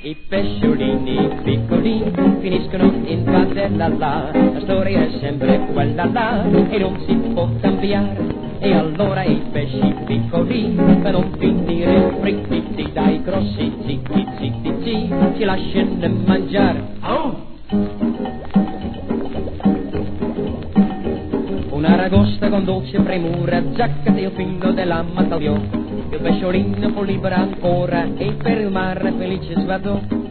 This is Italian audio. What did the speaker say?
I pesciolini piccoli finiscono in padella là, la storia è sempre quella là e non si può cambiare. E allora i pesci piccoli per non finire fritti dai grossi zitti zitti zitti ci lasciano mangiare. Oh! Un'aragosta con dolce premura giacca il filo della mattagliò. Il pesciolino fu libero ancora e per il mare felice sguardò.